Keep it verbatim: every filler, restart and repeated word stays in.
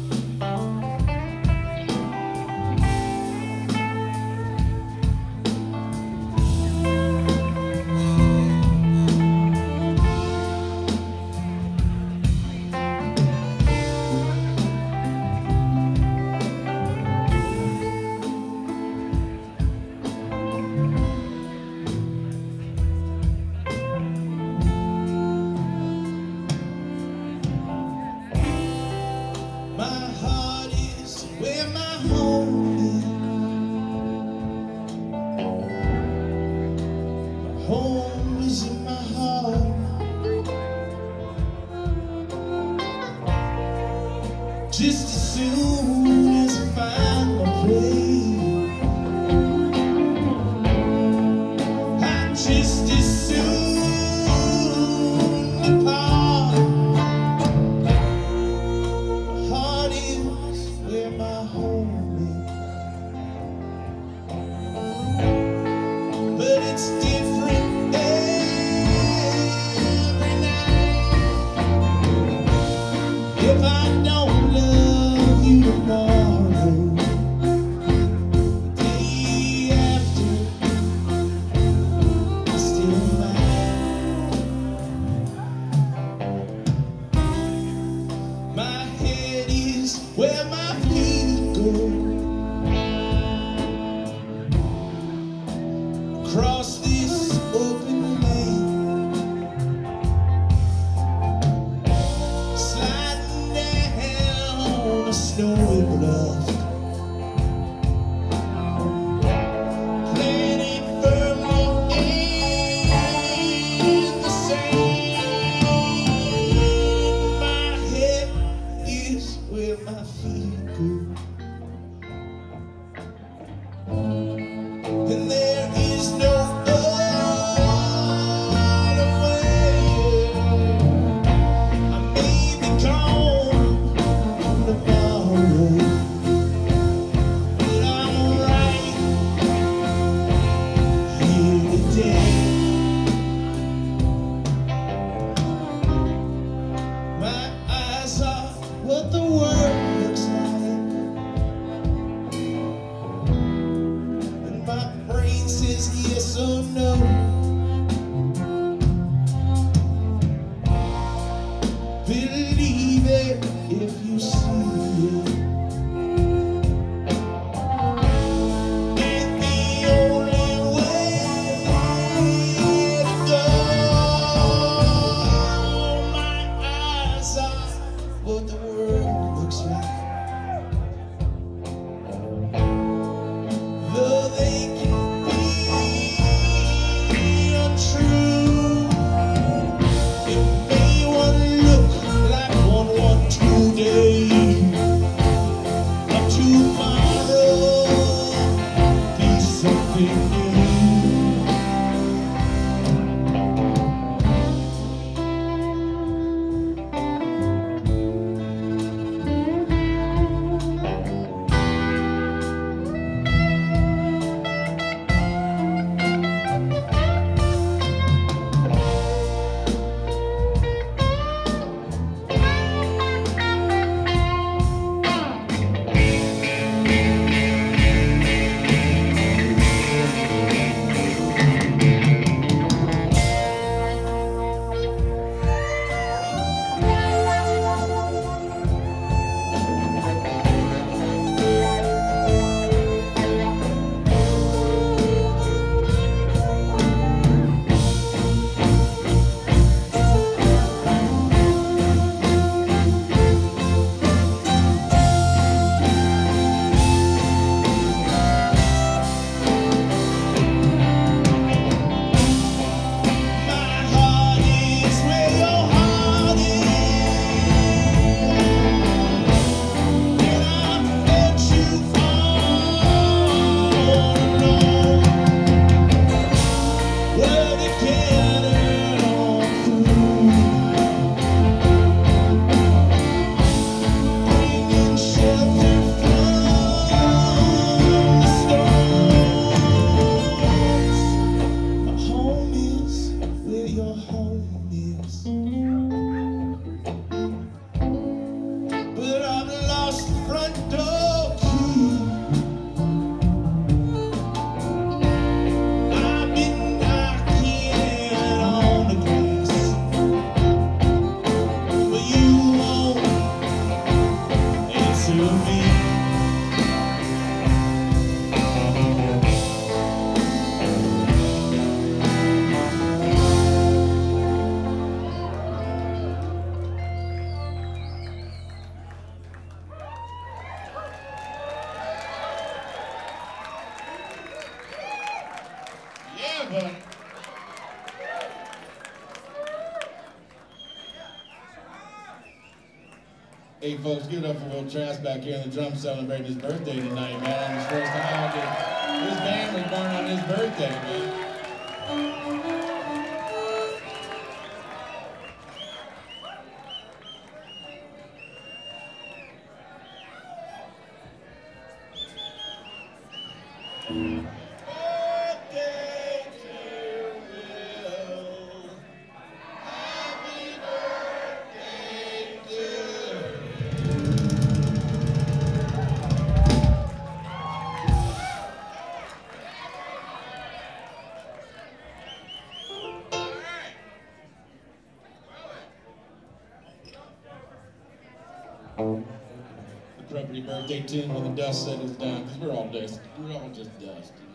Home is in my heart. Just as soon as I find my place, I just as soon depart. My heart is where my home is, but it's different. If I don't love you tomorrow, the day after, I'm still mine. My head is where my feet go. Across this open lane, a snowy bluff, planted firmly in the sand. My head is where my feet go, and there is no other way. I may be gone from the what the world looks like, and my brain says yes or no. Believe it if you see it. And the only way to go. My eyes are what the world looks like, though they can be untrue. It may one look like one one today, but tomorrow be something new. but hey folks, give it up for Will Trask back here in the drum celebrating his birthday tonight, man. On his first time. His band was born on his birthday, man. The property birthday tune when the dust settles down, because we're all dust. We're all just dust.